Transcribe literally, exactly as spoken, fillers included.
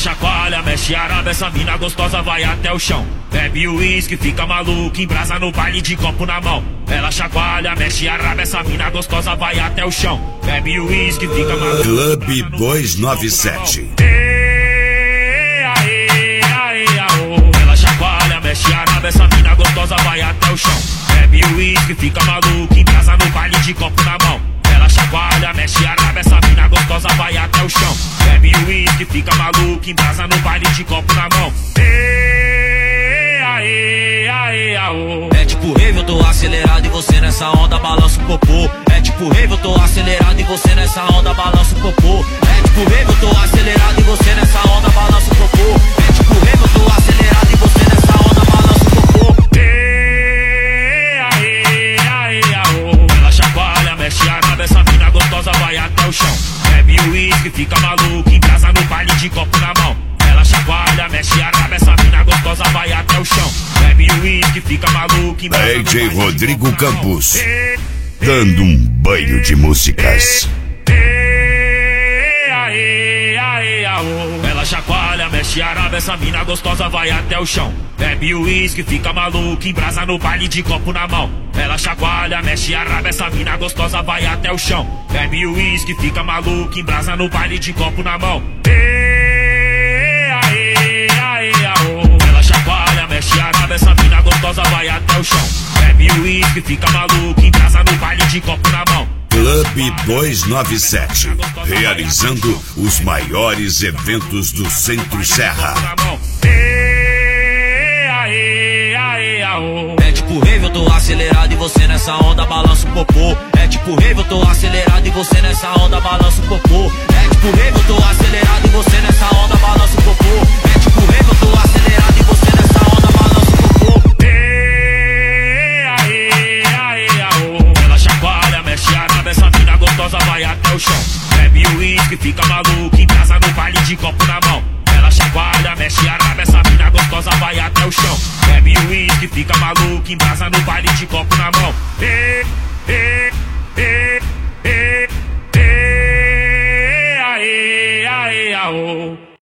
chacoalha, mexe a raba, essa mina gostosa vai até o chão. Bebe o uísque, fica maluco, embrasa no baile de copo na mão. Ela chacoalha, mexe a raba, essa mina gostosa vai até o chão. Bebe o uísque, fica maluco. Clube duzentos e noventa e sete. Ela chacoalha, mexe a raba, essa mina gostosa vai até o chão. Bebe o uísque, fica maluco, embrasa no baile de copo na mão. Ela chacoalha, mexe a raba, essa mina gostosa vai até o chão. Bebe o uísque, fica maluco, embrasa no baile de copo na mão. É tipo rave, eu tô acelerado e você nessa onda balança o popô. É tipo rave, eu tô acelerado e você nessa onda balança o popô. É tipo rave, eu tô acelerado e você nessa onda balança o popô. É tipo rave, eu tô acelerado e você nessa onda balança o popô. Ela chacoalha, mexe a raba, essa mina gostosa vai até o chão. Bebe o uísque, fica maluco, embrasa no baile de copo na mão. Ela chacoalha, mexe a raba, essa mina gostosa vai até o chão. Bebe o uísque, fica maluco, embrasa D J Rodrigo Campos, dando um banho de músicas. Ela chacoalha, mexe a raba, essa mina gostosa vai até o chão. Bebe o uísque, fica maluco, embrasa no baile de copo na mão. Ela chacoalha, mexe a raba, essa mina gostosa vai até o chão. Bebe o uísque, fica maluco, embrasa no baile de copo na mão. Ela chacoalha, mexe a raba, essa mina gostosa vai até o chão. Bebe o uísque, fica maluco, embrasa no baile de copo na mão. Clube duzentos e noventa e sete, realizando os maiores eventos do Centro-Serra. É tipo rave, eu tô acelerado e você nessa onda balança o popô. É tipo rave, eu tô acelerado e você nessa onda balança o popô. É tipo rave, eu tô acelerado e você nessa onda balança o popô. É tipo rave, eu tô acelerado e você nessa onda balança o popô. Ela chacoalha, mexe a raba, essa mina gostosa vai até o chão. Bebe o uísque, fica maluco, embrasa no baile de copo na mão. Ela chacoalha, mexe a raba, essa mina gostosa vai até o chão. Bebe o uísque, fica maluco, embrasa no baile de copo na mão. E, e, e, e, e, aê, aê, aô.